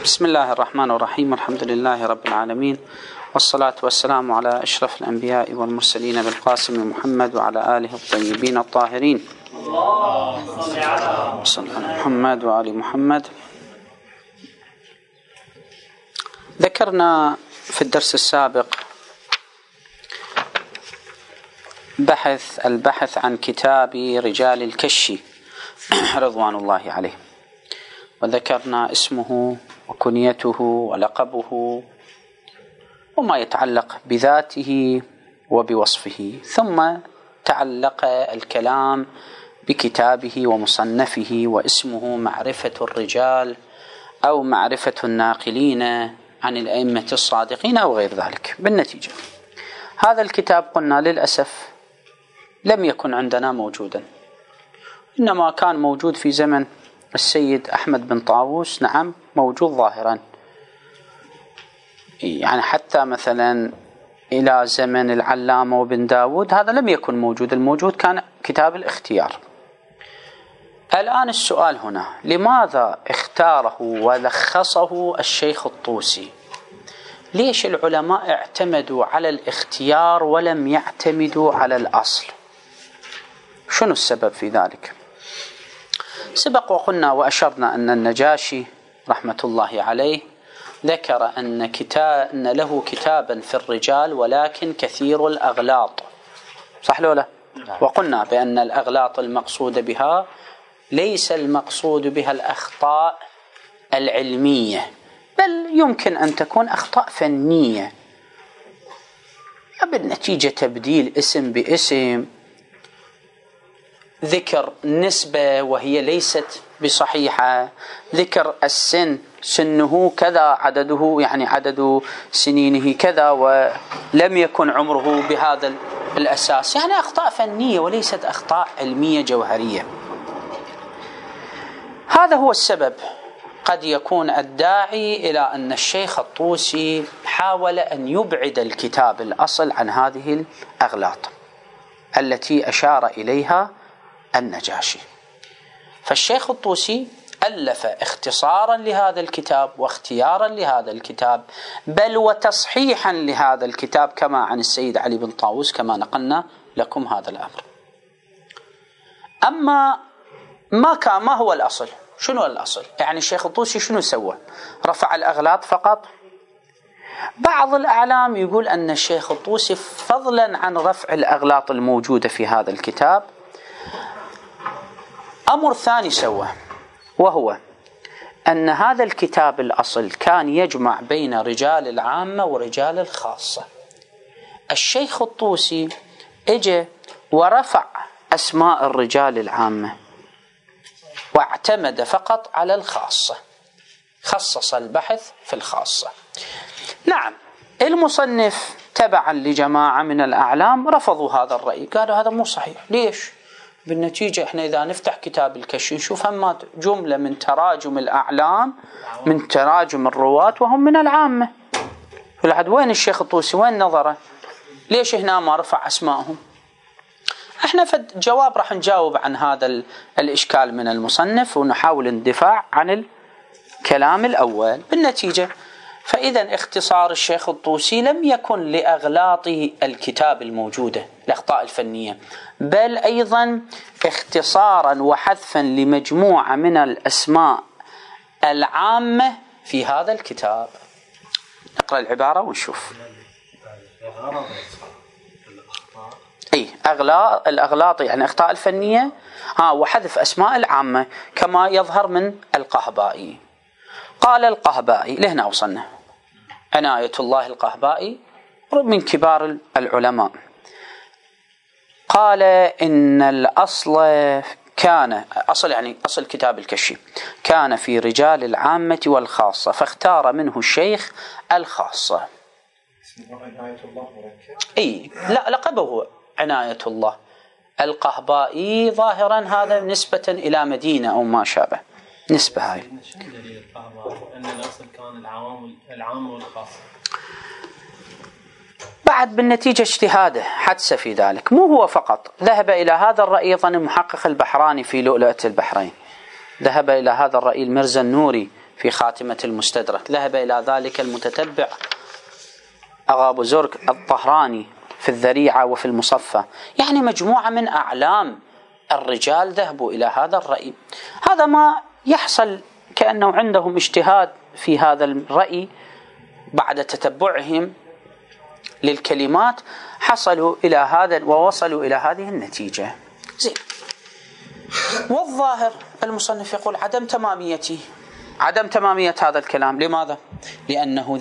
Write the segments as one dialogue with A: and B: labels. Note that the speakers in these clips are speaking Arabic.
A: بسم الله الرحمن الرحيم، والحمد لله رب العالمين، والصلاة والسلام على أشرف الأنبياء والمرسلين بالقاسم محمد وعلى آله الطيبين الطاهرين. اللهم صل على محمد وآل محمد. ذكرنا في الدرس السابق البحث عن كتاب رجال الكشي رضوان الله عليه، وذكرنا اسمه وكنيته ولقبه وما يتعلق بذاته وبوصفه، ثم تعلق الكلام بكتابه ومصنفه، واسمه معرفة الرجال أو معرفة الناقلين عن الأئمة الصادقين أو غير ذلك. بالنتيجة هذا الكتاب قلنا للأسف لم يكن عندنا موجودا، إنما كان موجود في زمن السيد أحمد بن طاووس، نعم موجود ظاهرا، يعني حتى مثلا إلى زمن العلامة وبن داود هذا لم يكن موجود، الموجود كان كتاب الاختيار. الآن السؤال هنا، لماذا اختاره ولخصه الشيخ الطوسي؟ ليش العلماء اعتمدوا على الاختيار ولم يعتمدوا على الأصل؟ شنو السبب في ذلك؟ سبق وقلنا وأشرنا أن النجاشي رحمة الله عليه ذكر أن له كتابا في الرجال ولكن كثير الأغلاط، صح لولا؟ وقلنا بأن الأغلاط المقصود بها ليس المقصود بها الأخطاء العلمية، بل يمكن أن تكون أخطاء فنية، بالنتيجة تبديل اسم باسم، ذكر نسبة وهي ليست بصحيحة، ذكر السن سنه كذا، عدده يعني عدد سنينه كذا ولم يكن عمره بهذا الأساس، يعني أخطاء فنية وليست أخطاء علمية جوهرية. هذا هو السبب قد يكون الداعي إلى أن الشيخ الطوسي حاول أن يبعد الكتاب الأصل عن هذه الأغلاط التي أشار إليها النجاشي. فالشيخ الطوسي ألف اختصارا لهذا الكتاب واختيارا لهذا الكتاب، بل وتصحيحا لهذا الكتاب كما عن السيد علي بن طاووس كما نقلنا لكم هذا الأمر. أما ما هو الأصل؟ شنو الأصل؟ يعني الشيخ الطوسي شنو سوى؟ رفع الأغلاط فقط؟ بعض الأعلام يقول أن الشيخ الطوسي فضلا عن رفع الأغلاط الموجودة في هذا الكتاب أمر ثاني سوى، وهو أن هذا الكتاب الأصل كان يجمع بين رجال العامة ورجال الخاصة. الشيخ الطوسي اجى ورفع أسماء الرجال العامة واعتمد فقط على الخاصة، خصص البحث في الخاصة. نعم المصنف تبعا لجماعة من الأعلام رفضوا هذا الرأي، قالوا هذا مو صحيح. ليش؟ بالنتيجة احنا إذا نفتح كتاب الكشي نشوف همات جملة من تراجم الأعلام، من تراجم الرواة وهم من العامة. فلحد وين الشيخ الطوسي وين نظره؟ ليش هنا ما رفع أسمائهم؟ احنا في الجواب راح نجاوب عن هذا الإشكال من المصنف، ونحاول اندفاع عن الكلام الأول. بالنتيجة فإذا اختصار الشيخ الطوسي لم يكن لأغلاط الكتاب الموجودة، الأخطاء الفنية، بل أيضا اختصارا وحذفا لمجموعة من الأسماء العامة في هذا الكتاب. نقرأ العبارة ونشوف. الأغلاط يعني أخطاء الفنية، وحذف أسماء العامة كما يظهر من القهبائي. قال القهبائي، لهنا وصلنا، عناية الله القهبائي من كبار العلماء، قال إن الأصل كان أصل كتاب الكشي كان في رجال العامة والخاصة، فاختار منه الشيخ الخاصة. لا لقبه عناية الله القهبائي ظاهرا، هذا نسبة إلى مدينة أو ما شابه، نسبة هاي.
B: شنو دليل القهبائي أن الأصل كان العام والخاص؟
A: بعد بالنتيجة اجتهاده حدث في ذلك، مو هو فقط ذهب إلى هذا الرأي، أيضا المحقق البحراني في لؤلؤة البحرين ذهب إلى هذا الرأي، المرزا النوري في خاتمة المستدرك. ذهب إلى ذلك المتتبع أغا بزرق الطهراني في الذريعة وفي المصفى. يعني مجموعة من أعلام الرجال ذهبوا إلى هذا الرأي. هذا ما يحصل كأنه عندهم اجتهاد في هذا الرأي بعد تتبعهم للكلمات، حصلوا إلى هذا ووصلوا إلى هذه النتيجة. زين. والظاهر المصنف يقول عدم تمامية هذا الكلام. لماذا؟ لأنه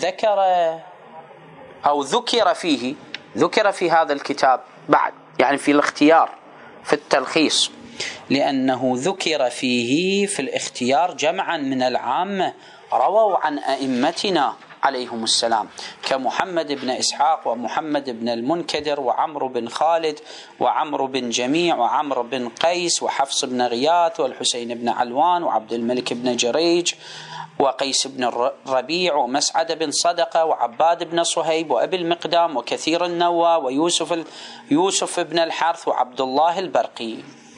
A: ذكر في هذا الكتاب بعد، يعني في الاختيار في التلخيص، لأنه ذكر فيه في الاختيار جمعا من العامة رووا عن أئمتنا عليهم السلام كمحمد بن إسحاق ومحمد بن المنكدر وعمرو بن خالد وعمرو بن جميع وعمرو بن قيس وحفص بن غياث والحسين بن علوان وعبد الملك بن جريج وقيس بن الربيع ومسعد بن صدقة وعباد بن صهيب وأبي المقدام وكثير النوى ويوسف بن الحرث وعبد الله البرقي.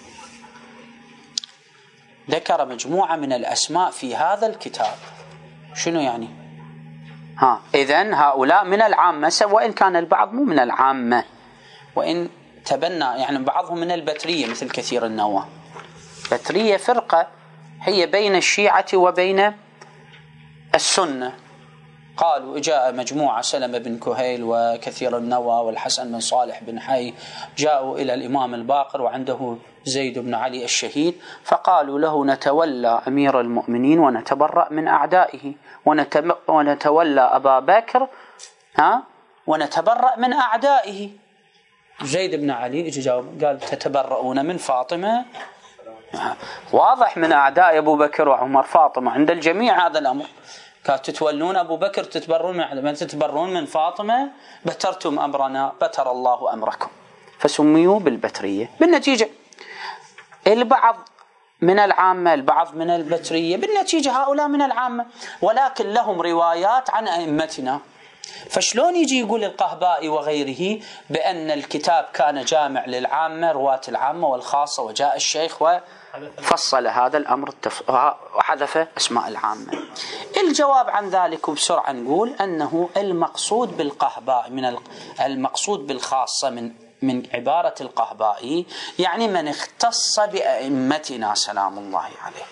A: ذكر مجموعة من الأسماء في هذا الكتاب. شنو يعني؟ إذن هؤلاء من العامة، وإن كان البعض مو من العامة، وإن تبنى يعني بعضهم من البترية مثل كثير النوى. بترية فرقة هي بين الشيعة وبين السنة. قالوا جاء مجموعة سلمة بن كهيل وكثير النوى والحسن بن صالح بن حي جاءوا إلى الإمام الباقر وعنده زيد بن علي الشهيد، فقالوا له نتولى أمير المؤمنين ونتبرأ من أعدائه، ونتولى أبا بكر ونتبرأ من أعدائه. زيد بن علي جاوب قال تتبرؤون من فاطمة؟ واضح من أعداء أبو بكر وعمر فاطمة عند الجميع هذا الأمر. كانت تتولون أبو بكر تتبرون من فاطمة، بترتم أمرنا بتر الله أمركم، فسميوا بالبترية. بالنتيجة البعض من العامة، البعض من البترية، بالنتيجة هؤلاء من العامة ولكن لهم روايات عن أئمتنا. فشلون يجي يقول القهبائي وغيره بأن الكتاب كان جامع للعامة، رواة العامة والخاصة، وجاء الشيخ وفصل هذا الأمر وحذف أسماء العامة؟ الجواب عن ذلك بسرعة نقول أنه المقصود بالقهبائي المقصود بالخاصة من عبارة القهبائي يعني من اختص بأئمتنا سلام الله عليه،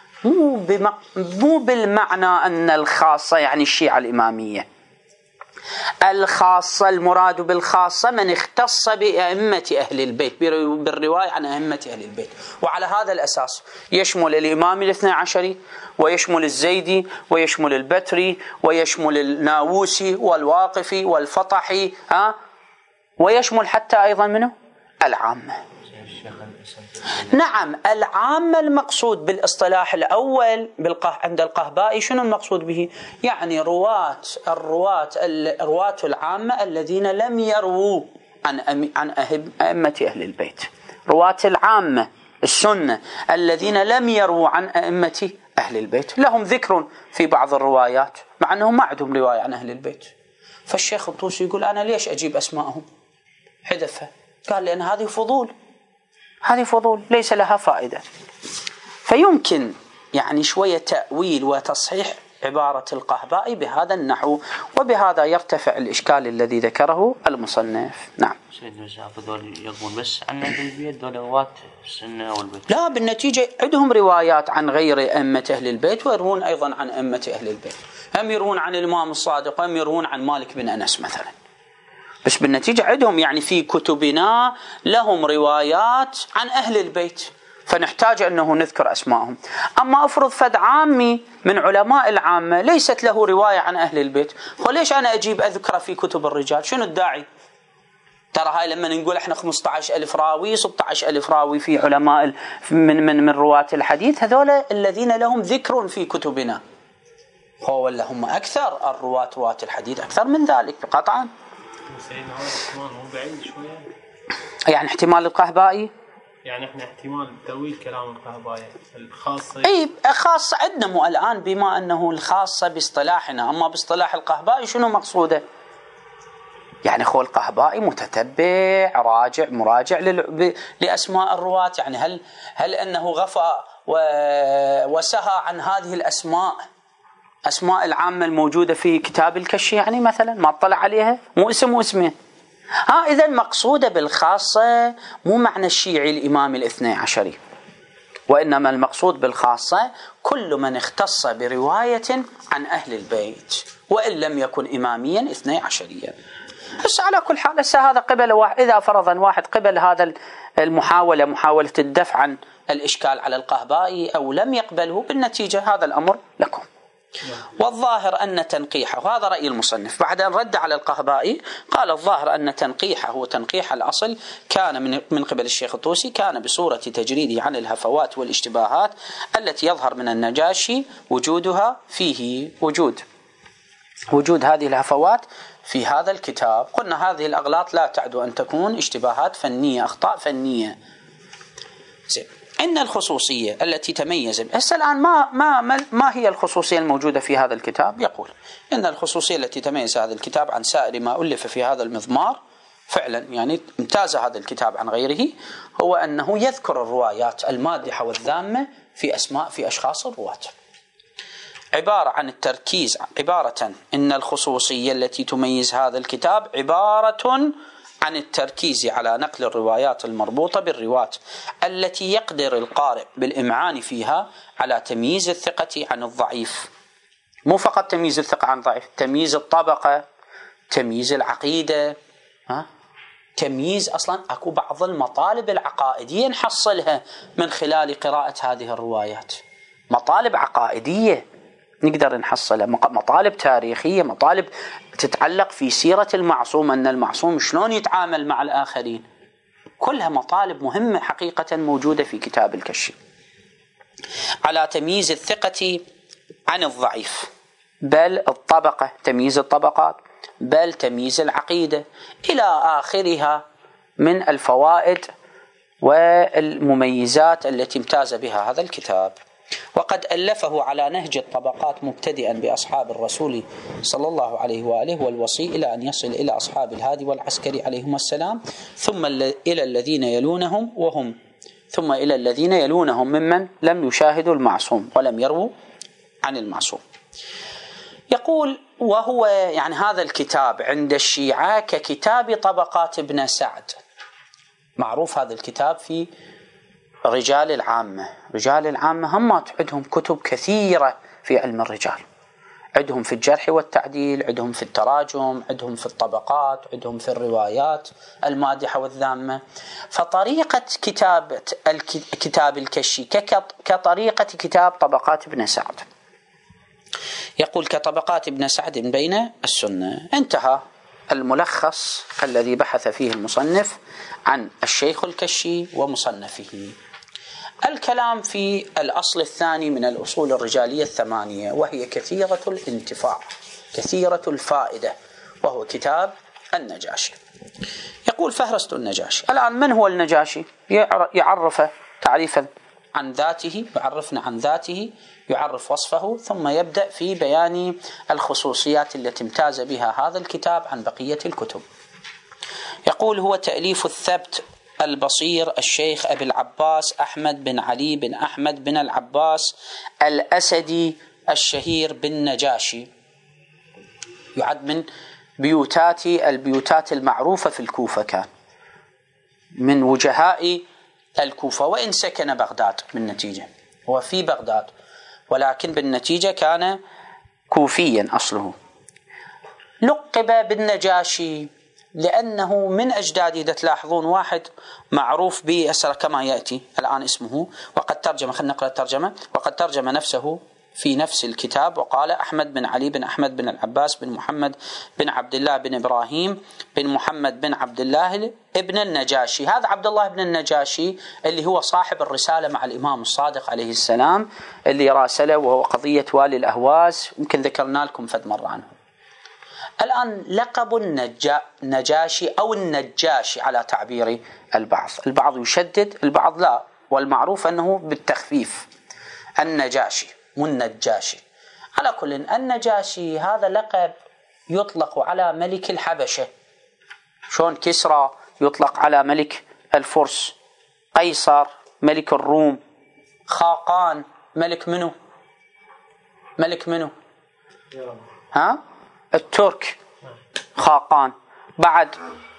A: مو بالمعنى أن الخاصة يعني الشيعة الإمامية. الخاصة المراد بالخاصة من اختص بأئمة أهل البيت، بالرواية عن أئمة أهل البيت، وعلى هذا الأساس يشمل الإمام الاثنى عشري ويشمل الزيدي ويشمل البتري ويشمل الناووسي والواقفي والفطحي ويشمل حتى أيضا منه العامة. نعم العامة المقصود بالاصطلاح الأول عند القهبائي شنو المقصود به؟ يعني رواة العامة الذين لم يرووا عن أئمة أهل البيت، رواة العامة السنة الذين لم يرووا عن أئمة أهل البيت، لهم ذكر في بعض الروايات مع أنهم ما عندهم رواية عن أهل البيت. فالشيخ الطوسي يقول أنا ليش أجيب أسمائهم؟ حذفها. قال لأن هذه فضول ليس لها فائدة. فيمكن يعني شوية تأويل وتصحيح عبارة القهبائي بهذا النحو، وبهذا يرتفع الإشكال الذي ذكره المصنف. نعم.
C: سيدنا هذول يروون بس عن أهل البيت، دول رواة السنة والبيت؟
A: لا، بالنتيجة عندهم روايات عن غير أئمة أهل البيت، ويروون أيضا عن أئمة أهل البيت، هم يروون عن الإمام الصادق، هم يروون عن مالك بن أنس مثلا. بس بالنتيجة عندهم يعني في كتبنا لهم روايات عن أهل البيت، فنحتاج أنه نذكر أسمائهم. أما أفرض فد عامي من علماء العامة ليست له رواية عن أهل البيت، فليش أنا أجيب أذكر في كتب الرجال؟ شنو الداعي؟ ترى هاي لما نقول احنا 15,000 راوي 16,000 راوي في علماء من رواة الحديث، هذول الذين لهم ذكر في كتبنا، هو ولا هم أكثر رواة الحديث أكثر من ذلك قطعا.
B: سيدنا هذا احتمال مو بعيد شوية،
A: يعني احتمال القهبائي،
B: يعني احنا احتمال تأويل كلام القهبائي الخاصة.
A: اي خاصة عندنا مو الآن، بما أنه الخاصة باصطلاحنا، أما باصطلاح القهبائي شنو مقصوده؟ يعني هو القهبائي متتبع راجع مراجع لأسماء الرواة، يعني هل أنه غفى وسهى عن هذه الأسماء أسماء العامة الموجودة في كتاب الكشي يعني مثلا ما اطلع عليها، مو اسم واسمين. إذا مقصودة بالخاصة مو معنى الشيعي الإمام الاثني عشري، وإنما المقصود بالخاصة كل من اختص برواية عن أهل البيت وإن لم يكن إماميا اثني عشريا. بس على كل حال هذا قبل واحد، إذا فرضا واحد قبل هذا محاولة الدفع عن الإشكال على القهبائي أو لم يقبله، بالنتيجة هذا الأمر لكم. والظاهر أن تنقيحه، وهذا رأي المصنف بعد أن رد على القهبائي، قال الظاهر أن تنقيحه وتنقيح الأصل كان من قبل الشيخ الطوسي كان بصورة تجريده عن الهفوات والاشتباهات التي يظهر من النجاشي وجودها فيه، وجود هذه الهفوات في هذا الكتاب. قلنا هذه الأغلاط لا تعد أن تكون اشتباهات فنية، أخطاء فنية. إن الخصوصية التي تميز هسه الآن ما هي الخصوصية الموجودة في هذا الكتاب؟ يقول إن الخصوصية التي تميز هذا الكتاب عن سائر ما ألف في هذا المضمار، فعلا يعني امتاز هذا الكتاب عن غيره، هو أنه يذكر الروايات المادحة والذامة في أشخاص الرواة. إن الخصوصية التي تميز هذا الكتاب عبارة عن التركيز على نقل الروايات المربوطة بالرواة التي يقدر القارئ بالإمعان فيها على تمييز الثقة عن الضعيف. مو فقط تمييز الثقة عن الضعيف، تمييز الطبقة، تمييز العقيدة، تمييز أصلا أكو بعض المطالب العقائدية نحصلها من خلال قراءة هذه الروايات، مطالب عقائدية نقدر نحصلها، مطالب تاريخية، مطالب تتعلق في سيرة المعصوم، أن المعصوم شلون يتعامل مع الآخرين، كلها مطالب مهمة حقيقة موجودة في كتاب الكشي. على تمييز الثقة عن الضعيف، بل الطبقة، تمييز الطبقات، بل تمييز العقيدة، إلى آخرها من الفوائد والمميزات التي امتاز بها هذا الكتاب. وقد ألفه على نهج الطبقات مبتدئا بأصحاب الرسول صلى الله عليه وآله والوصي إلى أن يصل إلى أصحاب الهادي والعسكري عليهم السلام، ثم إلى الذين يلونهم ممن لم يشاهدوا المعصوم ولم يروا عن المعصوم. يقول وهو يعني هذا الكتاب عند الشيعة ككتاب طبقات ابن سعد. معروف هذا الكتاب في رجال العامة هم عندهم كتب كثيرة في علم الرجال، عندهم في الجرح والتعديل، عندهم في التراجم، عندهم في الطبقات، عندهم في الروايات المادحة والذامة. فطريقة كتاب الكشي كطريقة كتاب طبقات ابن سعد. يقول كطبقات ابن سعد بين السنة. انتهى الملخص الذي بحث فيه المصنف عن الشيخ الكشي ومصنفه. الكلام في الأصل الثاني من الأصول الرجالية الثمانية، وهي كثيرة الانتفاع كثيرة الفائدة، وهو كتاب النجاشي. يقول فهرست النجاشي. الآن من هو النجاشي؟ يعرف تعريفا عن ذاته، يعرفنا عن ذاته، يعرف وصفه، ثم يبدأ في بيان الخصوصيات التي امتاز بها هذا الكتاب عن بقية الكتب. يقول هو تأليف الثبت البصير الشيخ أبي العباس أحمد بن علي بن أحمد بن العباس الأسدي الشهير بالنجاشي، يعد من البيوتات المعروفة في الكوفة، كان من وجهاء الكوفة، وإن سكن بغداد بالنتيجة، هو في بغداد ولكن بالنتيجة كان كوفيا أصله. لقب بالنجاشي لأنه من أجداده، إذا تلاحظون واحد معروف بأسر كما يأتي الآن اسمه، وقد ترجم، خلينا نقرأ الترجمة، وقد ترجم نفسه في نفس الكتاب وقال أحمد بن علي بن أحمد بن العباس بن محمد بن عبد الله بن إبراهيم بن محمد بن عبد الله ابن النجاشي. هذا عبد الله بن النجاشي اللي هو صاحب الرسالة مع الإمام الصادق عليه السلام اللي راسله، وهو قضية والي الأهواز، يمكن ذكرنا لكم فد مرة عنه. الآن لقب النجاشي أو النجاشي على تعبير البعض يشدد، البعض لا، والمعروف أنه بالتخفيف النجاشي مو النجاشي. على كل، النجاشي هذا لقب يطلق على ملك الحبشة، شون كسرى يطلق على ملك الفرس، قيصر ملك الروم، خاقان ملك منو؟ ها الترك خاقان. بعد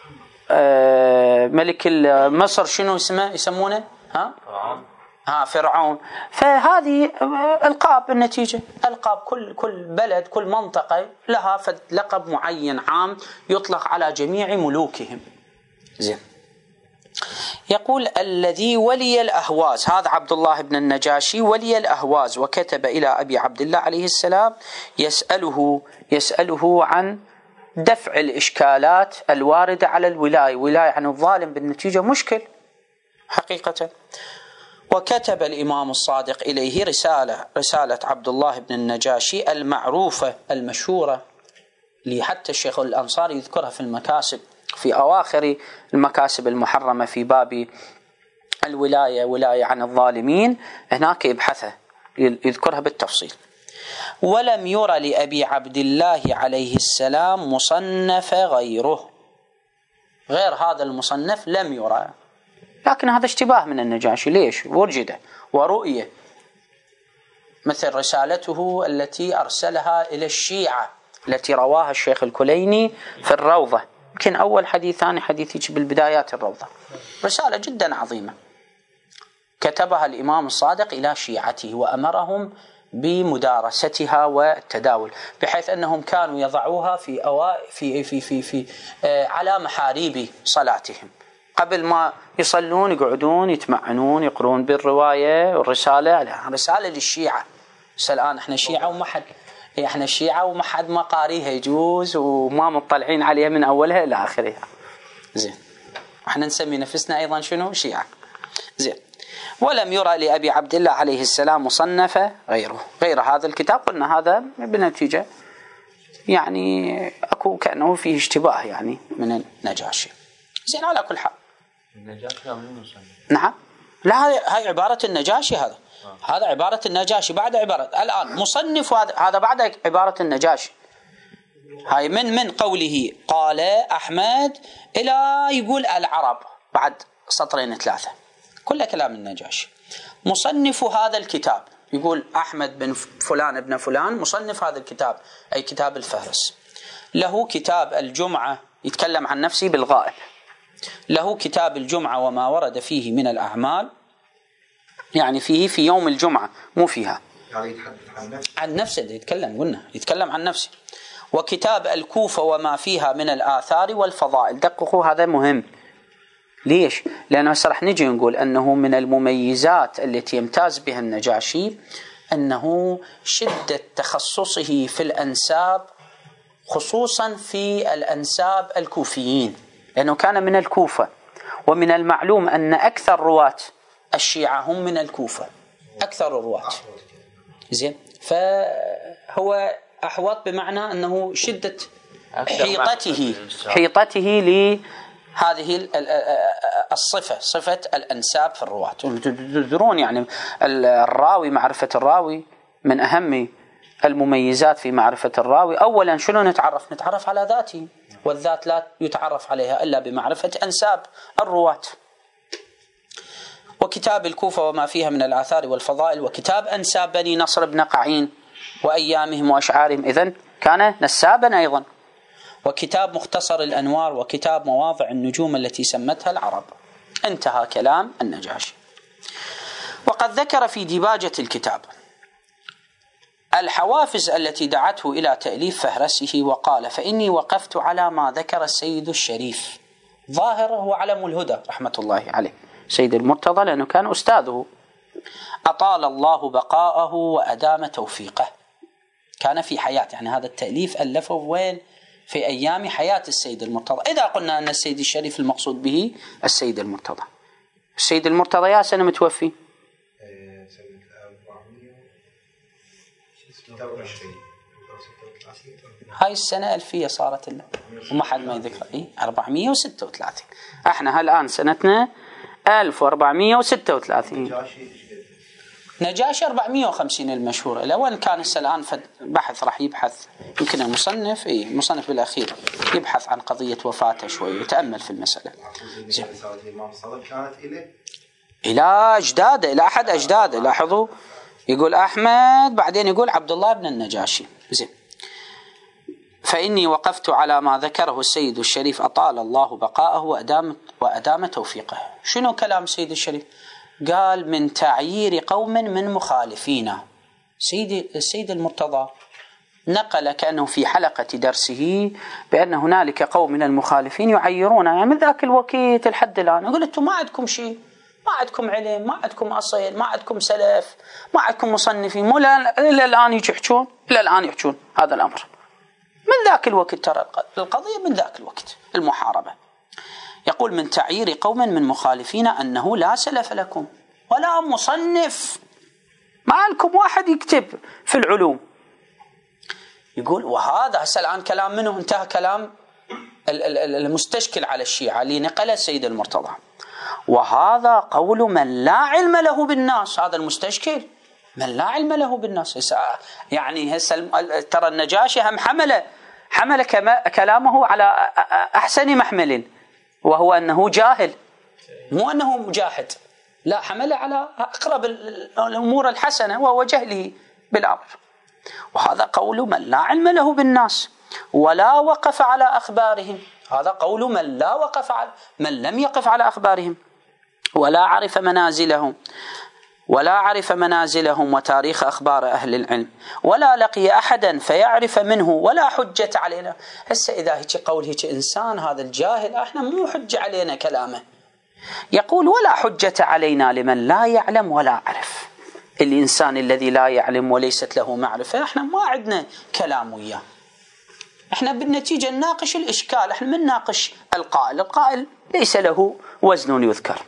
A: ملك مصر شنو اسمه يسمونه فرعون. فهذه القاب النتيجه، القاب كل بلد كل منطقه لها لقب معين عام يطلق على جميع ملوكهم. زين. يقول الذي ولي الأهواز، هذا عبد الله بن النجاشي ولي الأهواز، وكتب إلى أبي عبد الله عليه السلام يسأله عن دفع الإشكالات الواردة على الولاية. ولاية عن الظالم بالنتيجة مشكل حقيقة. وكتب الإمام الصادق إليه رسالة عبد الله بن النجاشي المعروفة المشهورة، اللي حتى الشيخ الأنصاري يذكرها في المكاسب، في أواخر المكاسب المحرمة في باب الولاية، ولاية عن الظالمين، هناك يبحثها يذكرها بالتفصيل. ولم ير لأبي عبد الله عليه السلام مصنف غيره، غير هذا المصنف لم يرى. لكن هذا اشتباه من النجاشي. ليش؟ وجد ورؤية، مثل رسالته التي أرسلها إلى الشيعة التي رواها الشيخ الكليني في الروضة، يمكن أول حديث ثاني حديث يجي بالبدايات الروضة، رسالة جدا عظيمة كتبها الإمام الصادق إلى شيعته وأمرهم بمدارستها والتداول، بحيث أنهم كانوا يضعوها في على محاريب صلاتهم قبل ما يصلون، يقعدون يتمعنون يقرون بالرواية والرسالة. رسالة للشيعة. الآن احنا شيعة وما حد ما قاريها يجوز وما مطلعين عليها من أولها إلى آخرها. زين. احنا نسمي نفسنا أيضا شنو؟ شيعة. زين. ولم يرى لأبي عبد الله عليه السلام مصنف غير هذا الكتاب. قلنا هذا بنتيجة يعني أكو كأنه فيه اشتباه يعني من النجاشي. زين. على كل حال
C: النجاشي من مصنف؟
A: نعم. لا، هاي عبارة النجاشي. هذا عبارة النجاشي بعد عبارة الآن مصنف، هذا بعد عبارة النجاشي. هاي من قوله قال أحمد إلى يقول العرب بعد سطرين ثلاثة، كل كلام النجاشي. مصنف هذا الكتاب يقول أحمد بن فلان ابن فلان مصنف هذا الكتاب، أي كتاب الفهرس. له كتاب الجمعة، يتكلم عن نفسه بالغائب. له كتاب الجمعة وما ورد فيه من الأعمال، يعني فيه في يوم الجمعة مو فيها،
D: يعني يتحدث
A: عن نفسه يتكلم، قلنا يتكلم عن نفسه. وكتاب الكوفة وما فيها من الآثار والفضائل. دققوا هذا مهم. ليش؟ لأنه راح نجي نقول أنه من المميزات التي يمتاز بها النجاشي أنه شدة تخصصه في الأنساب، خصوصا في الأنساب الكوفيين، لأنه كان من الكوفة، ومن المعلوم أن أكثر رواة الشيعة هم من الكوفة، أكثر الرواة. زين. فهو أحوط بمعنى أنه شدة حيطته لهذه الصفة، صفة الأنساب في الرواة. تدرون يعني الراوي، معرفة الراوي من أهم المميزات في معرفة الراوي. أولا شنو نتعرف على ذاته، والذات لا يتعرف عليها إلا بمعرفة أنساب الرواة. وكتاب الكوفة وما فيها من الآثار والفضائل، وكتاب أنساب بني نصر بن قعين وأيامهم وأشعارهم، إذن كان نسابا أيضا. وكتاب مختصر الأنوار، وكتاب مواضع النجوم التي سمتها العرب. انتهى كلام النجاشي. وقد ذكر في ديباجة الكتاب الحوافز التي دعته إلى تأليف فهرسه، وقال: فإني وقفت على ما ذكر السيد الشريف، ظاهر هو علم الهدى رحمة الله عليه، سيد المرتضى، لأنه كان أستاذه، أطال الله بقاءه وأدام توفيقه. كان في حياة، يعني هذا التأليف ألفه وين؟ في أيام حياة السيد المرتضى. إذا قلنا أن السيد الشريف المقصود به السيد المرتضى. السيد المرتضى يا سنة متوفي؟ هاي السنة ألفية صارت لنا وما حد ما يذكر. 436. احنا هالآن سنتنا 1436. نجاشي 450 المشهورة. لو أن كان الآن بحث راح يبحث، يمكن المصنف المصنف بالأخير يبحث عن قضية وفاته شوي ويتأمل في المسألة. إلى أجداده، إلى أحد أجداده. لاحظوا يقول أحمد، بعدين يقول عبد الله بن النجاشي. زين. فإني وقفت على ما ذكره السيد الشريف أطال الله بقاءه وأدام توفيقه. شنو كلام السيد الشريف؟ قال من تعيير قوم من مخالفينا. السيد المرتضى نقل كأنه في حلقة درسه بأن هنالك قوم من المخالفين يعيرون، يعني من ذاك الوقت لحد الآن يقول أنتم ما عندكم شيء، ما عندكم علم، ما عندكم أصل، ما عندكم سلف، ما عندكم مصنفين، إلى الآن يحجون، إلى الآن يحجون هذا الأمر من ذاك الوقت. ترى القضية من ذاك الوقت المحاربة. يقول من تعيير قوم من مخالفين أنه لا سلف لكم ولا مصنف، ما لكم واحد يكتب في العلوم. يقول وهذا هسه الآن كلام منه، انتهى كلام المستشكل على الشيعة اللي نقله السيد المرتضى. وهذا قول من لا علم له بالناس، هذا المستشكل من لا علم له بالناس. يعني هسه ترى النجاشي هم حمل كلامه على أحسن محمل، وهو أنه جاهل مو أنه مجاهد، لا، حمله على أقرب الأمور الحسنة وهو جهله بالأمر. وهذا قول من لا علم له بالناس ولا وقف على أخبارهم، هذا قول من لا وقف على من لم يقف على أخبارهم ولا عرف منازلهم وتاريخ أخبار أهل العلم ولا لقي أحدا فيعرف منه ولا حجة علينا. هسه إذا هيك قول هيك إنسان هذا الجاهل احنا مو حجة علينا كلامه. يقول ولا حجة علينا لمن لا يعلم ولا عرف. الإنسان الذي لا يعلم وليست له معرفة احنا ما عندنا كلام وياه، احنا بالنتيجة نناقش الإشكال، احنا من نناقش القائل ليس له وزن يذكر.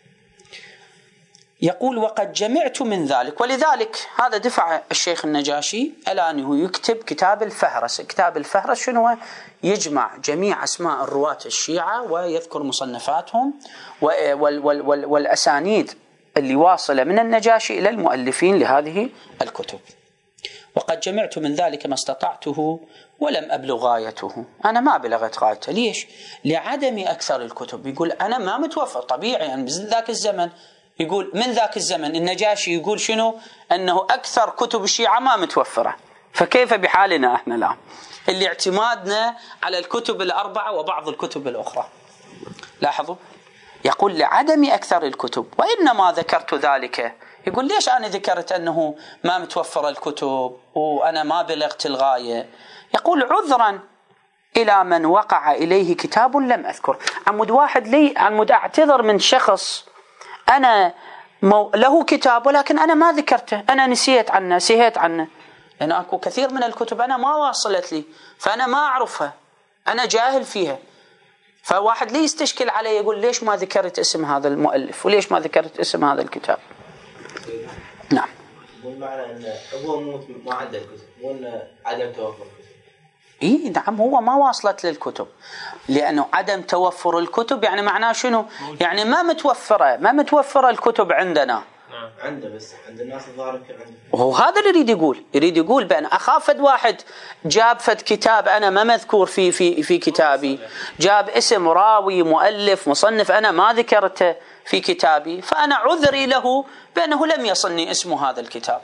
A: يقول وقد جمعت من ذلك، ولذلك هذا دفع الشيخ النجاشي إلى أنه يكتب كتاب الفهرس. كتاب الفهرس شنو هو؟ يجمع جميع أسماء الرواة الشيعة ويذكر مصنفاتهم والأسانيد اللي واصلة من النجاشي إلى المؤلفين لهذه الكتب. وقد جمعت من ذلك ما استطعته ولم أبلغ غايته. أنا ما بلغت غايته. ليش؟ لعدم أكثر الكتب. يقول أنا ما متوفر، طبيعي يعني من ذاك الزمن، يقول من ذاك الزمن النجاشي يقول شنو؟ أنه أكثر كتب الشيعة ما متوفرة، فكيف بحالنا احنا الآن اللي اعتمادنا على الكتب الأربعة وبعض الكتب الأخرى؟ لاحظوا، يقول لعدم أكثر الكتب، وإنما ذكرت ذلك. يقول ليش أنا ذكرت أنه ما متوفر الكتب وأنا ما بلغت الغاية؟ يقول عذرا إلى من وقع إليه كتاب لم أذكر. عمود أعتذر من شخص أنا له كتاب ولكن أنا ما ذكرته، أنا نسيت عنه، لأن أكو كثير من الكتب أنا ما واصلت لي فأنا ما أعرفها، أنا جاهل فيها. فواحد لي يستشكل عليه يقول ليش ما ذكرت اسم هذا المؤلف وليش ما ذكرت اسم هذا الكتاب. نعم،
D: والمعنى أنه هو ما عنده الكتب، مو أنه عدم توفر الكتب.
A: إيه نعم، هو ما واصلت للكتب، لأنه عدم توفر الكتب يعني معناه شنو؟ يعني ما متوفرة الكتب عندنا.
D: عنده بس عند الناس الظاهر كان عنده.
A: وهو هذا اللي يريد يقول بأن أخاف فد واحد جاب فد كتاب أنا ما مذكور في كتابي، جاب اسم راوي مؤلف مصنف أنا ما ذكرته في كتابي، فأنا عذري له بأنه لم يصلني اسم هذا الكتاب.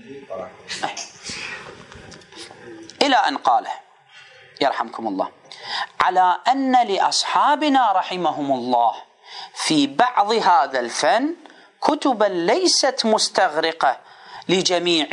A: إلى أن قاله يرحمكم الله على أن لأصحابنا رحمهم الله في بعض هذا الفن كتبا ليست مستغرقة لجميع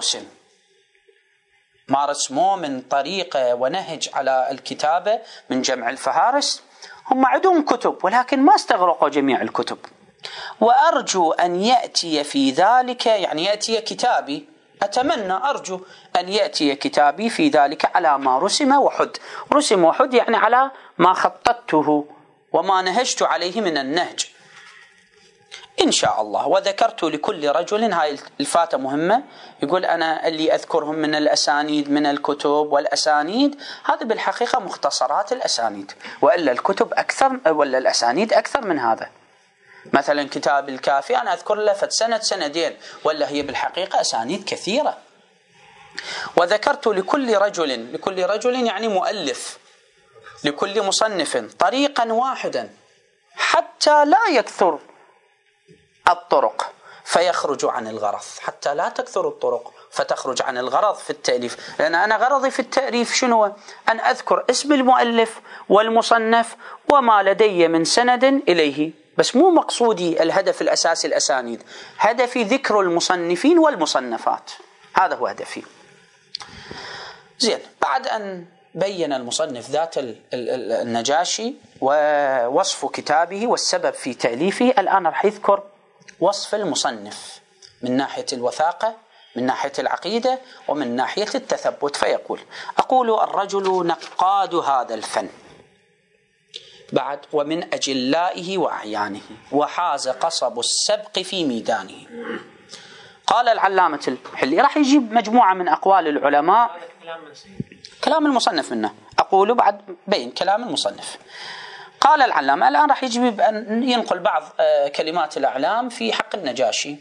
A: ما رسموه من طريقة ونهج على الكتابة من جمع الفهارس. هم عندهم كتب ولكن ما استغرقوا جميع الكتب. وأرجو أن يأتي في ذلك، يعني يأتي كتابي، أتمنى أرجو أن يأتي كتابي في ذلك على ما رسم وحد يعني على ما خططته وما نهجت عليه من النهج إن شاء الله. وذكرت لكل رجل، هاي الفاتة مهمة، يقول أنا اللي أذكرهم من الأسانيد من الكتب، والأسانيد هذا بالحقيقة مختصرات الأسانيد، وإلا الكتب أكثر ولا الأسانيد أكثر من هذا. مثلا كتاب الكافي أنا أذكر له سندين، ولا هي بالحقيقة أسانيد كثيرة. وذكرت لكل رجل يعني مؤلف، لكل مصنف طريقا واحدا حتى لا يكثر الطرق، فيخرج عن الغرض، حتى لا تكثر الطرق فتخرج عن الغرض في التأليف. لأن أنا غرضي في التأليف شنو؟ أن أذكر اسم المؤلف والمصنف وما لدي من سند إليه، بس مو مقصودي الهدف الأساسي الأسانيد، هدفي ذكر المصنفين والمصنفات، هذا هو هدفي. زين، بعد أن بين المصنف ذات النجاشي ووصف كتابه والسبب في تأليفه، الآن راح يذكر وصف المصنف من ناحية الوثاقة، من ناحية العقيدة، ومن ناحية التثبت. فيقول: أقول الرجل نقاد هذا الفن بعد ومن أجلائه وأعيانه، وحاز قصب السبق في ميدانه. قال العلامة الحلي، راح يجيب مجموعة من أقوال العلماء، كلام المصنف منه، أقول بعد بين كلام المصنف. قال العلامة الآن راح يجيب أن ينقل بعض كلمات الأعلام في حق النجاشي،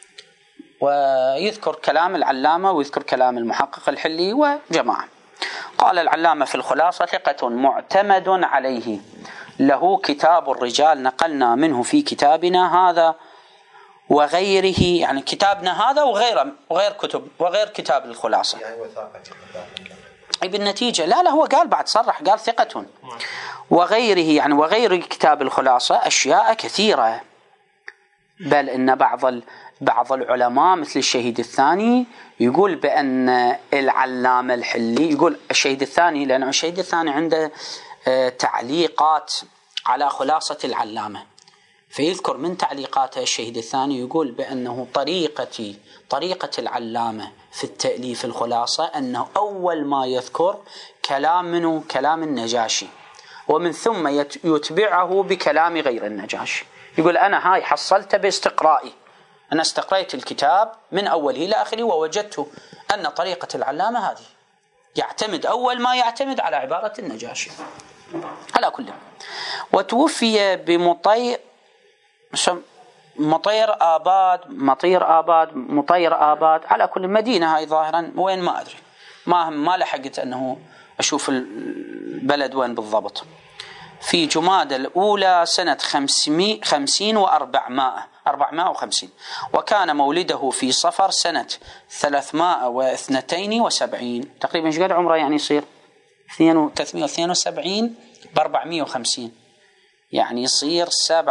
A: ويذكر كلام العلامة ويذكر كلام المحقق الحلي وجماعة. قال العلامة في الخلاصة: ثقة معتمد عليه، له كتاب الرجال نقلنا منه في كتابنا هذا وغيره، يعني كتابنا هذا وغير كتب وغير كتاب الخلاصة. بالنتيجة لا هو قال بعد صرح، قال ثقة وغيره، يعني وغير كتاب الخلاصة أشياء كثيرة، بل إن بعض العلماء مثل الشهيد الثاني يقول بأن العلامة الحلي، يقول الشهيد الثاني لأن الشهيد الثاني عنده تعليقات على خلاصة العلامة، فيذكر من تعليقاته الشهيد الثاني يقول بأنه طريقة العلامة في التأليف الخلاصة أنه أول ما يذكر كلام النجاشي، ومن ثم يتبعه بكلام غير النجاشي. يقول أنا هاي حصلت باستقرائي، أنا استقريت الكتاب من أوله إلى آخره ووجدت أن طريقة العلامة هذه، يعتمد أول ما يعتمد على عبارة النجاشي. على كل، وتوفي مطير آباد، على كل مدينة هاي ظاهرا، وين ما أدري، ما لحقت أنه أشوف البلد وين بالضبط. في جمادى الأولى سنة 50 و450، وكان مولده في صفر سنة 372 تقريبا. ايش قد عمره يعني يصير 372 ب450، يعني يصير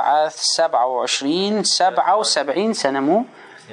A: 77 سنة، مو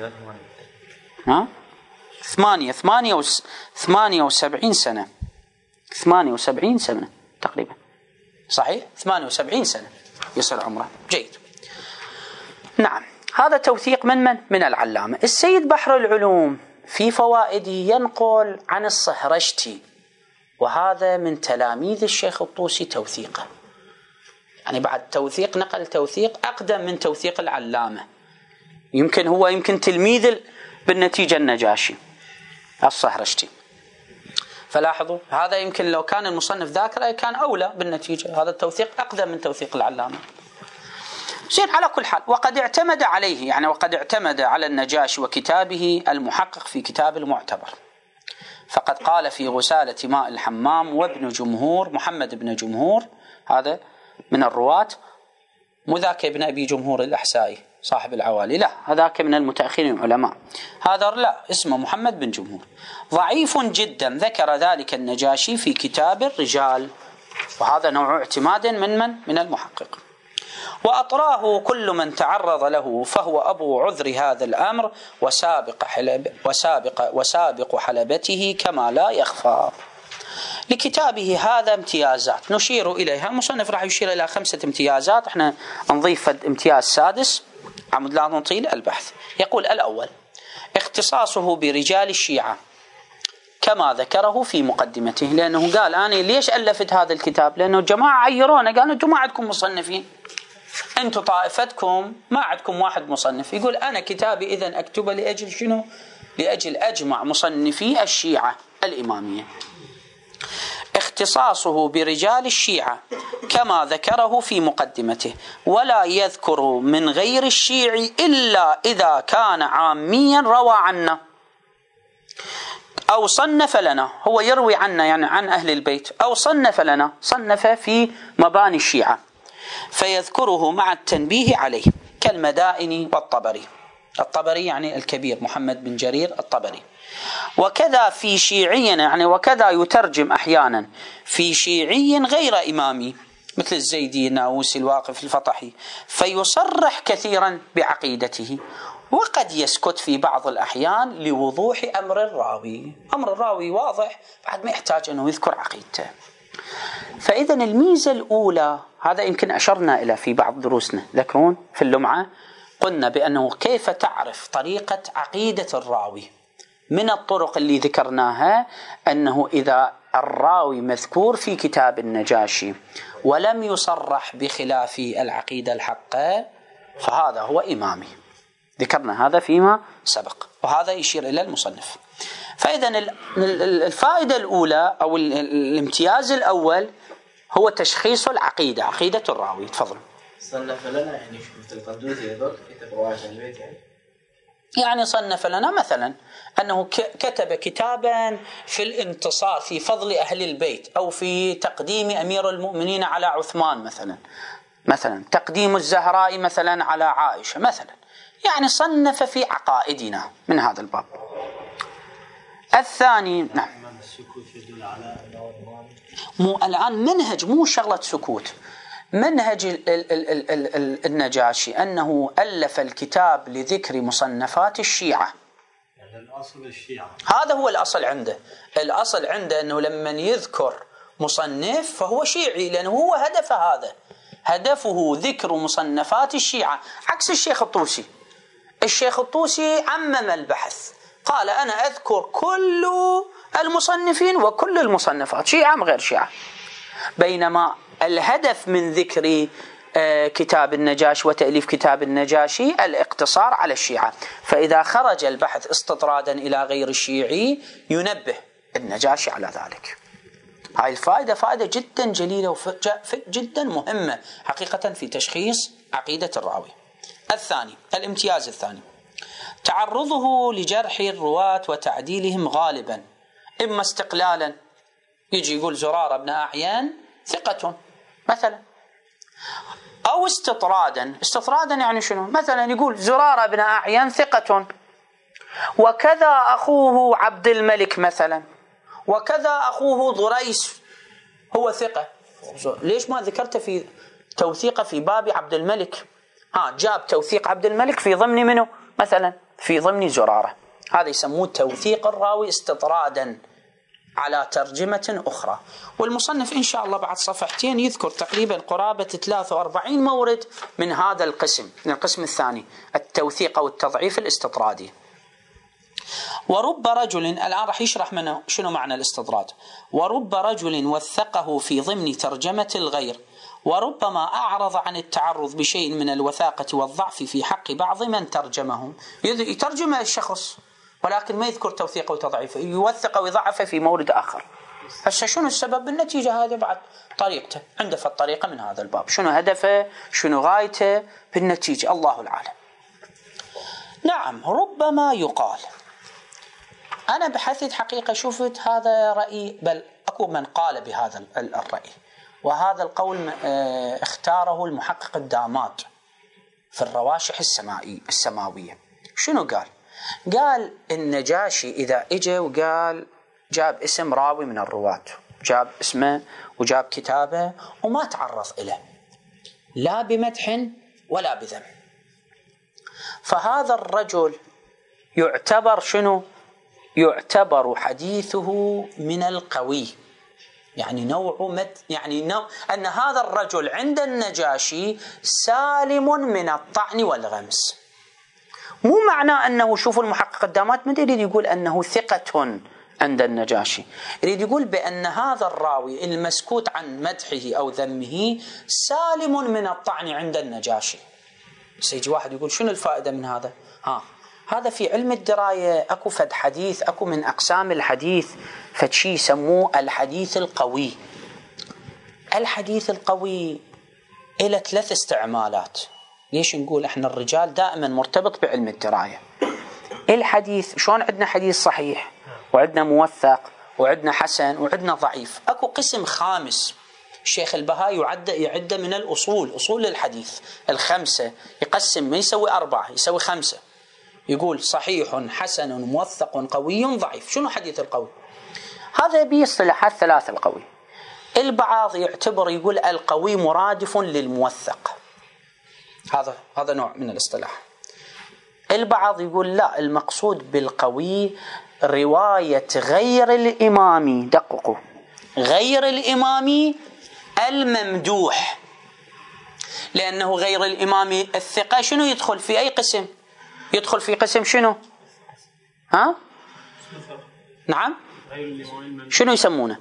A: 78 سنة، 78 سنة تقريبا، صحيح 78 سنة يصير عمره. جيد. نعم، هذا توثيق من العلامة. السيد بحر العلوم في فوائده ينقل عن الصهرشتي، وهذا من تلاميذ الشيخ الطوسي توثيقه، يعني بعد توثيق نقل توثيق أقدم من توثيق العلامة، يمكن تلميذ بالنتيجة النجاشي الصهرشتي. فلاحظوا هذا يمكن لو كان المصنف ذاكره كان أولى بالنتيجة، هذا التوثيق أقدم من توثيق العلامة. زين، على كل حال، وقد اعتمد عليه، يعني وقد اعتمد على النجاشي وكتابه المحقق في كتاب المعتبر، فقد قال في غسالة ماء الحمام وابن جمهور، محمد بن جمهور، هذا من الرواة، مذاك ابن أبي جمهور الأحسائي صاحب العوالي، لا هذاك من المتأخرين العلماء، هذا لا اسمه محمد بن جمهور، ضعيف جدا، ذكر ذلك النجاشي في كتاب الرجال، وهذا نوع اعتماد من المحقق. وأطراه كل من تعرض له فهو أبو عذر هذا الأمر وسابق حلبته كما لا يخفى. لكتابه هذا امتيازات نشير إليها، المصنف راح يشير إلى 5 امتيازات، احنا نضيف امتياز سادس عمود لا نطيل البحث. يقول: الأول اختصاصه برجال الشيعة كما ذكره في مقدمته، لأنه قال أنا ليش ألفت هذا الكتاب؟ لأنه الجماعة عيرونا، قالوا أنتم ما عندكم مصنفين، أنتم طائفتكم ما عندكم واحد مصنف. يقول أنا كتابي إذن أكتبه لأجل شنو؟ لأجل أجمع مصنفي الشيعة الإمامية. اختصاصه برجال الشيعة كما ذكره في مقدمته، ولا يذكر من غير الشيعي إلا إذا كان عاميا روى عنا أو صنف لنا، هو يروي عنا يعني عن أهل البيت، أو صنف لنا، صنف في مباني الشيعة، فيذكره مع التنبيه عليه كالمدائن والطبري. الطبري يعني الكبير محمد بن جرير الطبري. وكذا في شيعي يعني وكذا يترجم أحيانا في شيعي غير إمامي مثل الزيدي الناووسي الواقف الفطحي فيصرح كثيرا بعقيدته، وقد يسكت في بعض الأحيان لوضوح أمر الراوي. أمر الراوي واضح بعد ما يحتاج أنه يذكر عقيدته. فإذا الميزة الأولى، هذا يمكن أشرنا إلى في بعض دروسنا، ذكرون في اللمعة قلنا بأنه كيف تعرف طريقة عقيدة الراوي. من الطرق اللي ذكرناها أنه إذا الراوي مذكور في كتاب النجاشي ولم يصرح بخلاف العقيدة الحقة فهذا هو إمامي. ذكرنا هذا فيما سبق، وهذا يشير إلى المصنف. فإذا الفائدة الأولى أو الامتياز الأول هو تشخيص العقيدة، عقيدة الراوي. تفضل.
D: صنف لنا يعني مثل القندوزي هذول كتب رواية عن البيت
A: يعني صنف لنا مثلا أنه كتب كتابا في الانتصار في فضل أهل البيت، أو في تقديم أمير المؤمنين على عثمان مثلا تقديم الزهراء مثلا على عائشة مثلا، يعني صنف في عقائدنا من هذا الباب. الثاني نعم، مو الآن منهج، مو شغلة سكوت، منهج النجاشي أنه ألف الكتاب لذكر مصنفات الشيعة.
B: يعني الأصل الشيعة،
A: هذا هو الأصل عنده. الأصل عنده أنه لما يذكر مصنف فهو شيعي، لأنه هو هدف هذا، هدفه ذكر مصنفات الشيعة، عكس الشيخ الطوسي. الشيخ الطوسي عمم البحث، قال أنا أذكر كل المصنفين وكل المصنفات، شيعة غير شيعة. بينما الهدف من ذكر كتاب النجاشي وتأليف كتاب النجاشي الاقتصار على الشيعة، فإذا خرج البحث استطرادا إلى غير الشيعي ينبه النجاشي على ذلك. هاي الفائدة فائدة جدا جليلة وجدا مهمة حقيقة في تشخيص عقيدة الراوي. الثاني، الامتياز الثاني، تعرضه لجرح الرواة وتعديلهم غالبا، إما استقلالا، يجي يقول زرارة بن أعيان ثقة مثلا، أو استطرادا يعني شنو؟ مثلا يقول زرارة بن أعيان ثقة، وكذا أخوه عبد الملك مثلا، وكذا أخوه ضريس هو ثقة. ليش ما ذكرت في توثيقه في باب عبد الملك؟ جاب توثيق عبد الملك في ضمن منه؟ مثلا في ضمن زرارة. هذا يسموه توثيق الراوي استطرادا على ترجمة أخرى. والمصنف إن شاء الله بعد صفحتين يذكر تقريبا قرابة 43 مورد من هذا القسم، من القسم الثاني، التوثيق أو التضعيف الاستطرادي. ورب رجل، الآن راح يشرح منه شنو معنى الاستطراد. ورب رجل وثقه في ضمن ترجمة الغير، وربما أعرض عن التعرض بشيء من الوثاقة والضعف في حق بعض من ترجمه. يترجم الشخص ولكن ما يذكر توثيقه وتضعيفه، يوثق ويضعف في مورد آخر. هسه شنو السبب؟ بالنتيجة هذا بعد طريقته عنده، في الطريقة من هذا الباب شنو هدفه، شنو غايته، بالنتيجة الله العالم. نعم، ربما يقال، أنا بحثت حقيقة شفت هذا رأي، بل أكو من قال بهذا الرأي، وهذا القول اختاره المحقق الداماد في الرواشح السماوية. شنو قال؟ قال النجاشي إذا إجا وقال جاب اسم راوي من الرواة، جاب اسمه وجاب كتابه وما تعرض إليه لا بمدح ولا بذم، فهذا الرجل يعتبر شنو؟ يعتبر حديثه من القوي، يعني نوع أن هذا الرجل عند النجاشي سالم من الطعن والغمس. مو معنى أنه، شوفوا المحقق الدامات من يريد يقول أنه ثقة عند النجاشي، يريد يقول بأن هذا الراوي المسكوت عن مدحه أو ذمه سالم من الطعن عند النجاشي. سيجي واحد يقول شنو الفائدة من هذا؟ هذا في علم الدراية أكو فد حديث، أكو من أقسام الحديث فشي يسموه الحديث القوي. الحديث القوي إلى 3 استعمالات. ليش نقول احنا الرجال دائما مرتبط بعلم الدراية؟ الحديث شلون عندنا حديث صحيح وعندنا موثق وعندنا حسن وعندنا ضعيف، اكو قسم خامس الشيخ البهاء يعد من الأصول، أصول الحديث ال5، يقسم، ما يسوي 4 يسوي 5. يقول صحيح حسن موثق قوي ضعيف. شنو حديث القوي؟ هذا باصطلاحات ثلاث القوي. البعض يعتبر يقول القوي مرادف للموثق، هذا نوع من الاصطلاح. البعض يقول لا، المقصود بالقوي رواية غير الإمام، دققوا، غير الإمام الممدوح، لأنه غير الإمام الثقة شنو يدخل في أي قسم؟ يدخل في قسم شنو؟ ها؟ نعم؟ شنو يسمونه؟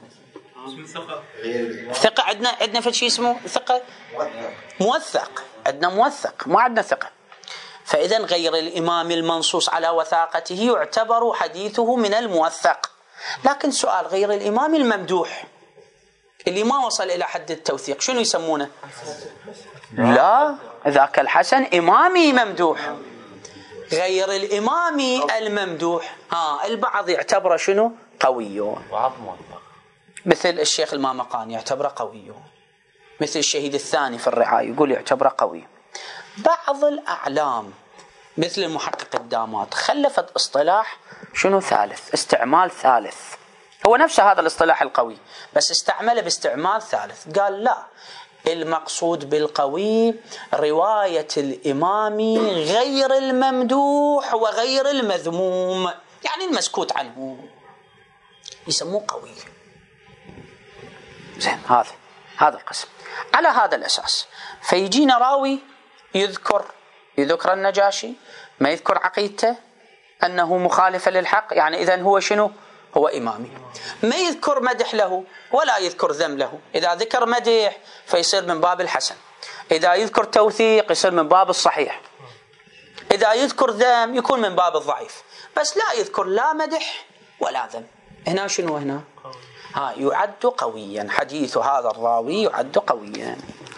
A: ثقة. عندنا في شيء اسمه ثقة موثق، عندنا موثق ما عندنا ثقة. فإذا غير الإمام المنصوص على وثاقته يعتبر حديثه من الموثق. لكن سؤال، غير الإمام الممدوح اللي ما وصل إلى حد التوثيق شنو يسمونه؟ لا، ذاك الحسن إمامي ممدوح. غير الإمام الممدوح البعض يعتبره شنو؟ قوي، مثل الشيخ المامقاني يعتبره قوي، مثل الشهيد الثاني في الرعاية يقول يعتبره قوي. بعض الأعلام مثل المحقق الدامات خلفت اصطلاح شنو ثالث، استعمال ثالث، هو نفس هذا الاصطلاح القوي بس استعمله باستعمال ثالث. قال لا، المقصود بالقوي رواية الإمام غير الممدوح وغير المذموم، يعني المسكوت عنه يسموه قوي. زين، هذا القسم. على هذا الأساس فيجينا راوي يذكر النجاشي، ما يذكر عقيدته أنه مخالف للحق، يعني إذن هو شنو؟ هو إمامي. ما يذكر مدح له ولا يذكر ذم له. إذا ذكر مدح فيصير من باب الحسن، إذا يذكر توثيق يصير من باب الصحيح، إذا يذكر ذم يكون من باب الضعيف، بس لا يذكر لا مدح ولا ذم. هنا شنو؟ هنا يعد قويا، حديث هذا الراوي يعد قويا.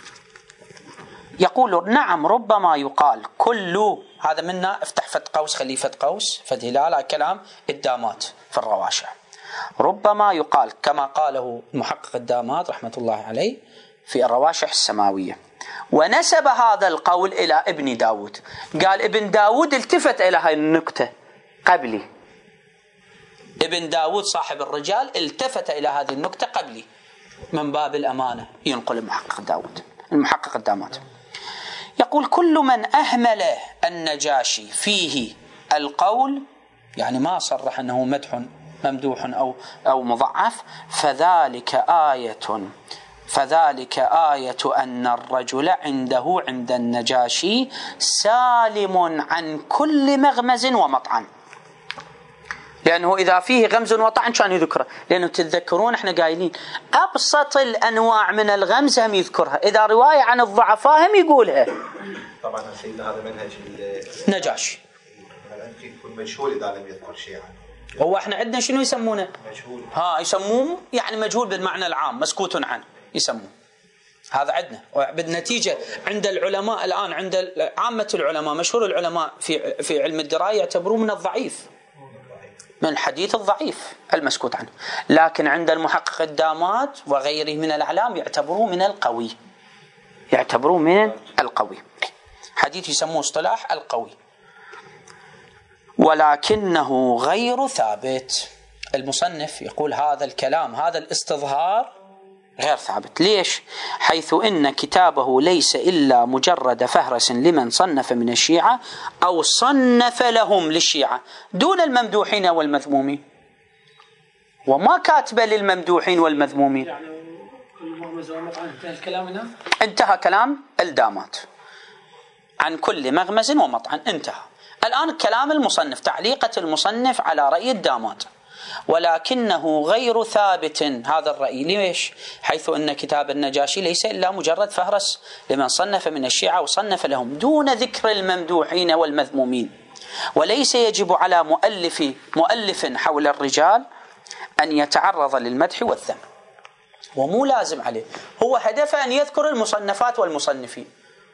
A: يقول نعم، ربما يقال كل هذا منا، افتح فت قوس خليه فت قوس فت هلال، كلام الدامات في الرواشع. ربما يقال كما قاله المحقق الدامات رحمة الله عليه في الرواشح السماوية، ونسب هذا القول إلى ابن داود. قال ابن داود التفت إلى هاي النكتة قبلي، ابن داود صاحب الرجال التفت إلى هذه النكتة قبلي من باب الأمانة. ينقل المحقق الدامات يقول كل من أهمل النجاشي فيه القول، يعني ما صرح أنه مدح ممدوح أو مضعف، فذلك آية أن الرجل عنده عند النجاشي سالم عن كل مغمز ومطعن. لأنه إذا فيه غمز وطعن كان يذكره، لأنه تتذكرون احنا قايلين أبسط الأنواع من الغمز هم يذكرها، إذا رواية عن الضعفاء هم يقولها.
E: طبعا سيدنا هذا منهج
A: نجاشي،
E: يكون مجهول إذا لم يذكر شيء عنه.
A: هو احنا عندنا شنو يسمونه؟
E: مجهول.
A: يسموه يعني مجهول بالمعنى العام، مسكوت عنه يسموه. هذا عندنا، وبالنتيجة عند العلماء الآن، عند عامة العلماء مشهور العلماء في علم الدراية يعتبروه من الضعيف، من الحديث الضعيف المسكوت عنه. لكن عند المحقق الدامات وغيره من الأعلام يعتبروه من القوي، حديث يسموه اصطلاح القوي، ولكنه غير ثابت. المصنف يقول هذا الكلام، هذا الاستظهار غير ثابت. ليش؟ حيث إن كتابه ليس إلا مجرد فهرس لمن صنف من الشيعة أو صنف لهم للشيعة دون الممدوحين والمذمومين، وما كاتب للممدوحين والمذمومين. انتهى كلام الدامات عن كل مغمز ومطعن، انتهى. الآن كلام المصنف، تعليقة المصنف على رأي الدامات، ولكنه غير ثابت هذا الرأي. ليش؟ حيث أن كتاب النجاشي ليس إلا مجرد فهرس لمن صنف من الشيعة وصنف لهم دون ذكر الممدوحين والمذمومين، وليس يجب على مؤلف حول الرجال أن يتعرض للمدح والذم، ومو لازم عليه، هو هدفه أن يذكر المصنفات والمصنفين،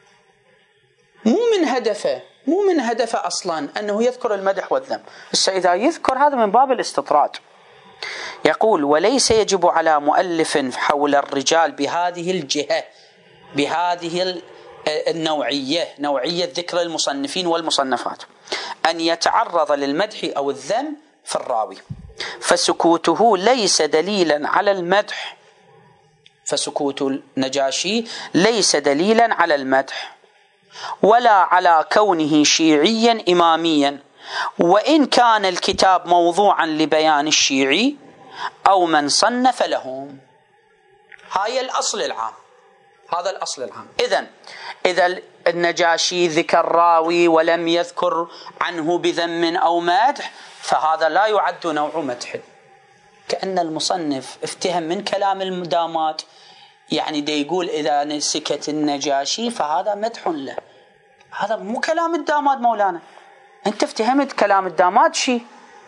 A: مو من هدفه أصلا أنه يذكر المدح والذم. بس إذا يذكر هذا من باب الاستطراد. يقول وليس يجب على مؤلف حول الرجال بهذه الجهة، بهذه النوعية، نوعية ذكر المصنفين والمصنفات، أن يتعرض للمدح أو الذم في الراوي، فسكوته ليس دليلا على المدح، فسكوت النجاشي ليس دليلا على المدح ولا على كونه شيعيا إماميا، وإن كان الكتاب موضوعا لبيان الشيعي أو من صنف لهم. هاي الأصل العام، هذا الأصل العام. إذا النجاشي ذكر راوي ولم يذكر عنه بذم أو مدح فهذا لا يعد نوع مدح. كأن المصنف افتهم من كلام المدامات، يعني دا يقول إذا سكت النجاشي فهذا مدح له. هذا مو كلام الداماد مولانا، أنت افتهمت كلام الداماد شيء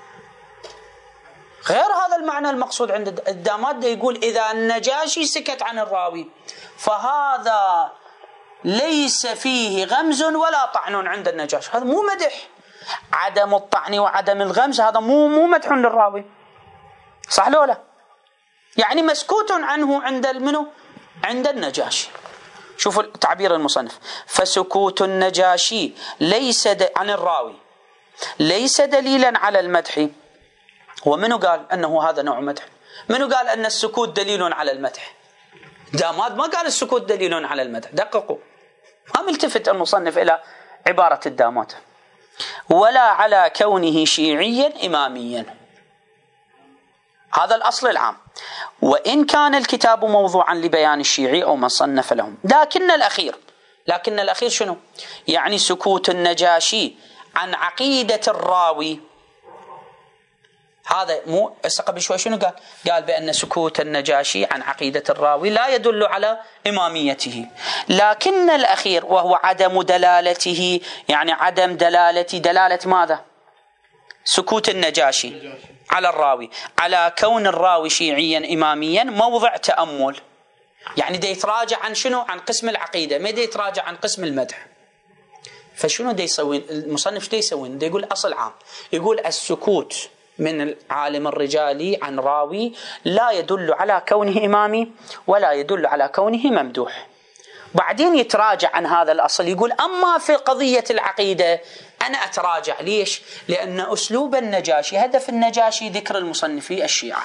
A: غير هذا المعنى المقصود عند الداماد. دا يقول إذا النجاشي سكت عن الراوي فهذا ليس فيه غمز ولا طعن عند النجاشي، هذا مو مدح. عدم الطعن وعدم الغمز هذا مو مدح للراوي، صح لو لا؟ يعني مسكوت عنه عند المنو؟ عند النجاشي. شوفوا تعبير المصنف: فسكوت النجاشي ليس عن الراوي ليس دليلا على المدح. ومنو قال أنه هذا نوع مدح؟ منو قال أن السكوت دليل على المدح؟ داماد ما قال السكوت دليل على المدح، دققوا، ما ملتفت المصنف إلى عبارة الداماد. ولا على كونه شيعيا إماميا، هذا الأصل العام. وإن كان الكتاب موضوعا لبيان الشيعي أو من صنف لهم. لكن الأخير شنو؟ يعني سكوت النجاشي عن عقيدة الراوي، هذا مو قبل شوي شنو قال بأن سكوت النجاشي عن عقيدة الراوي لا يدل على إماميته. لكن الأخير وهو عدم دلالته، يعني عدم دلالة ماذا؟ سكوت النجاشي على الراوي على كون الراوي شيعيا إماميا موضع تأمل. يعني دا يتراجع عن شنو؟ عن قسم العقيدة، ما دا يتراجع عن قسم المدح. فشنو دا يسوي المصنف؟ دا يسوي دا يقول أصل عام، يقول السكوت من العالم الرجالي عن راوي لا يدل على كونه إمامي ولا يدل على كونه ممدوح. بعدين يتراجع عن هذا الأصل، يقول أما في قضية العقيدة أنا أتراجع. ليش؟ لأن أسلوب النجاشي، هدف النجاشي ذكر المصنفي الشيعة،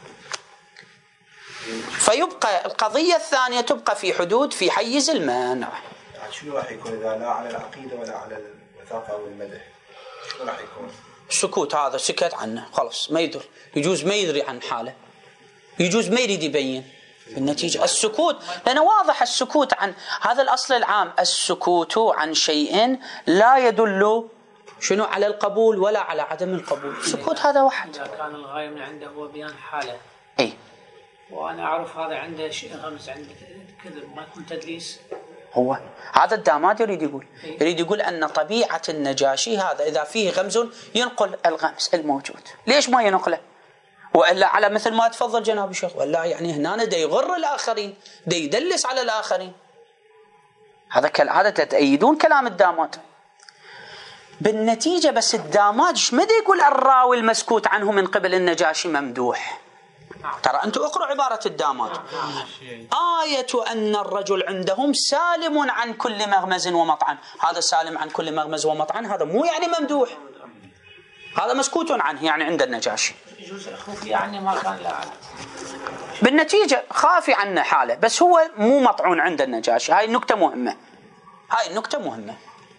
A: فيبقى القضية الثانية تبقى في حيز المانع.
E: يعني شنو راح يكون إذا لا على العقيدة ولا على الوثاقة أو المدح؟ شنو راح يكون؟
A: السكوت هذا سكت عنه خلاص، ما يدري، يجوز ما يدري عن حاله، يجوز ما يريد يبين. بالنتيجة السكوت، لأنه واضح السكوت عن هذا الأصل العام، السكوت عن شيء لا يدل شنو على القبول ولا على عدم القبول. السكوت هذا واحد.
B: إذا كان الغاية من عنده هو بيان حاله،
A: أي،
B: وأنا أعرف هذا عنده شيء غمز، عنده كذب، ما يكون تدليس.
A: هو هذا الداماد يريد يقول أن طبيعة النجاشي هذا إذا فيه غمز ينقل الغمز الموجود. ليش ما ينقله؟ وإلا على مثل ما تفضل جناب الشيخ، ولا يعني هنا دا يغر الآخرين، دا يدلس على الآخرين. هذا تتأيدون كلام الداماد. بالنتيجة بس الداماد ماذا يقول الراوي المسكوت عنه من قبل النجاشي ممدوح؟ ترى أنتم اقرأوا عبارة الداماد: آية أن الرجل عندهم سالم عن كل مغمز ومطعن. هذا سالم عن كل مغمز ومطعن هذا مو يعني ممدوح، هذا مسكوت عنه يعني عند النجاشي.
B: يجوز خفي عني ما كان لا أعلم.
A: بالنتيجة خافي عنه حاله، بس هو مو مطعون عند النجاشي. هاي النكتة مهمة.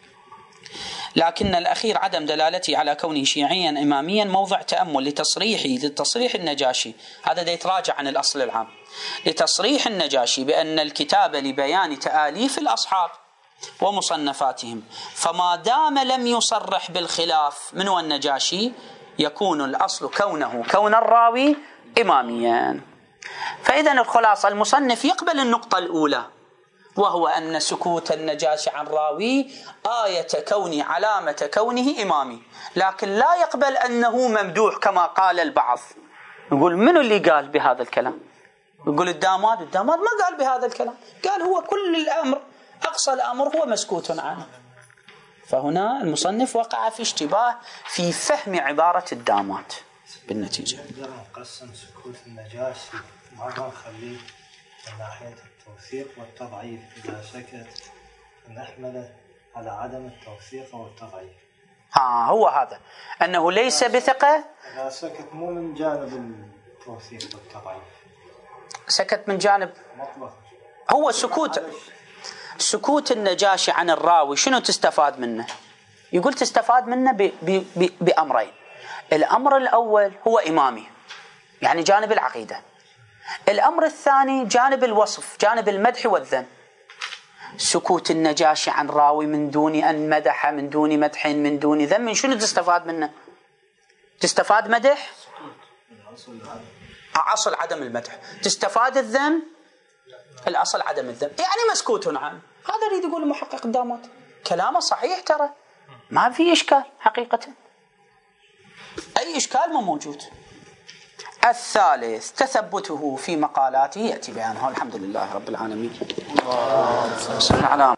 A: لكن الأخير عدم دلالته على كونه شيعيا إماميا موضع تأمل لتصريح النجاشي. هذا دا يتراجع عن الأصل العام، لتصريح النجاشي بأن الكتاب لبيان تآليف الأصحاب ومصنفاتهم، فما دام لم يصرح بالخلاف من هو النجاشي يكون الأصل كون الراوي إماميا. فإذا الخلاصة المصنف يقبل النقطة الأولى، وهو أن سكوت النجاشي عن راوي آية كوني علامة كونه إمامي، لكن لا يقبل أنه ممدوح كما قال البعض. يقول منو اللي قال بهذا الكلام؟ يقول الداماد ما قال بهذا الكلام، قال هو كل الأمر أقصى الأمر هو مسكوت عنه. فهنا المصنف وقع في اشتباه في فهم عبارة الداماد. بالنتيجة
F: نقسم سكوت النجاشي ما نخليه من ناحية التوثيق والتضعيف، إذا سكت نحمله على عدم التوثيق والتضعيف.
A: هو هذا أنه ليس بثقة.
F: إذا سكت مو من جانب التوثيق والتضعيف،
A: سكت من جانب
F: مطلق.
A: هو سكوت النجاشي عن الراوي شنو تستفاد منه؟ يقول تستفاد منه بأمرين. الأمر الأول هو إمامي، يعني جانب العقيدة. الأمر الثاني جانب الوصف، جانب المدح والذم. سكوت النجاشي عن راوي من دون أن مدح، من دون مدح، من دون ذم، شنو تستفاد منه؟ تستفاد مدح، أصل عدم المدح. تستفاد الذم، الأصل عدم الذم، يعني مسكوت عنه. هذا يريد يقول المحقق الداموت، كلامه صحيح ترى، ما في إشكال حقيقة، أي إشكال ما موجود. الثالث تثبته في مقالاته يأتي بيانه. الحمد لله رب العالمين.